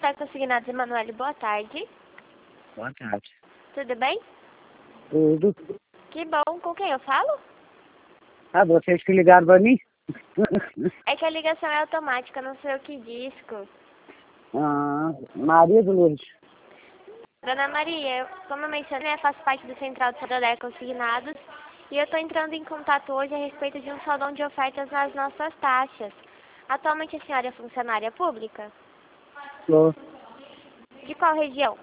Consórcio Consignados Emanuele, boa tarde. Boa tarde. Tudo bem? Tudo. Que bom. Com quem eu falo? Ah, vocês que ligaram pra mim? É que a ligação é automática, não sei o que disco. Maria do Lourdes. Dona Maria, como eu mencionei, eu faço parte do Central de Santander Consignados e eu estou entrando em contato hoje a respeito de um saldão de ofertas nas nossas taxas. Atualmente a senhora é funcionária pública? Sou. De qual região?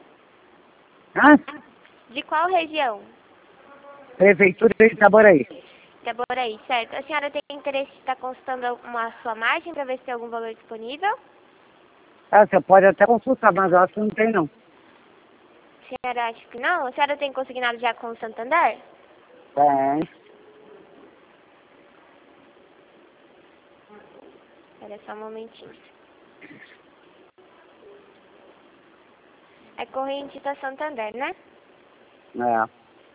De qual região? Prefeitura de Itaboraí. Itaboraí, certo. A senhora tem interesse em estar consultando a sua margem para ver se tem algum valor disponível? Ah, você pode até consultar, mas eu acho que não tem não. A senhora acha que não? A senhora tem consignado já com o Santander? Tem. Espera só um momentinho. É corrente da Santander, né? É.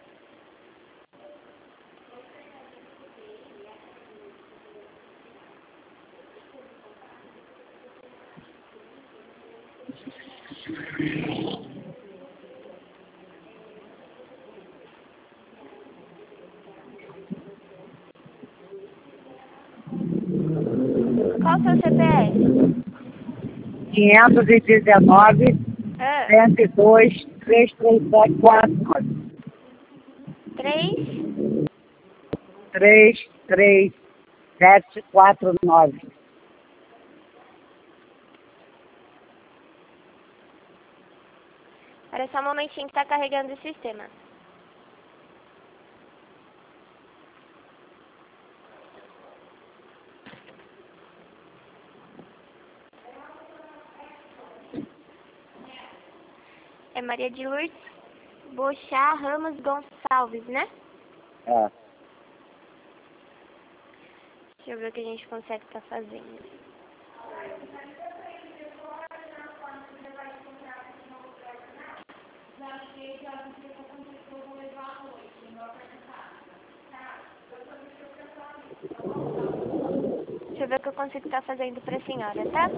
Qual o seu CPF? 519, Ah, 102, 33749. 3? 33749. Espera só um momentinho que tá carregando o sistema. É Maria de Lourdes Bochá Ramos Gonçalves, né? É. Deixa eu ver o que a gente consegue estar fazendo. Deixa eu ver o que eu consigo estar fazendo pra senhora, tá?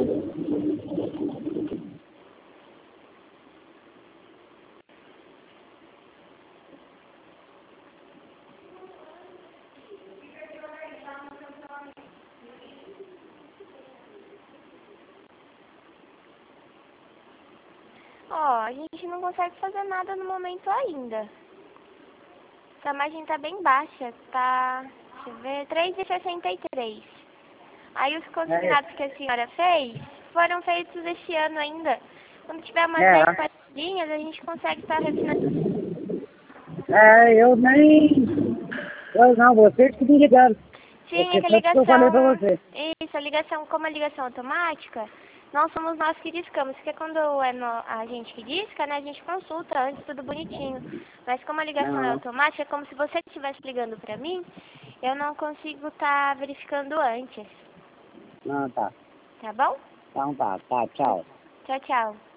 Ó, a gente não consegue fazer nada no momento ainda. A margem tá bem baixa, tá, deixa eu ver, 3,63. Aí os consignados que a senhora fez foram feitos este ano ainda. Quando tiver umas 10 É. partidinhas, a gente consegue estar refinando. Eu nem... Eu não, vocês que me ligaram. Sim, é Porque que a tanto que eu falei pra ligação, você. isso, a ligação, como a ligação automática, não somos nós que discamos, porque quando é a gente que disca, né, a gente consulta antes, tudo bonitinho. Mas como a ligação é Não, automática, é como se você estivesse ligando pra mim, eu não consigo estar verificando antes, não, tá. tá bom? Então tá, tchau. Tchau, tchau.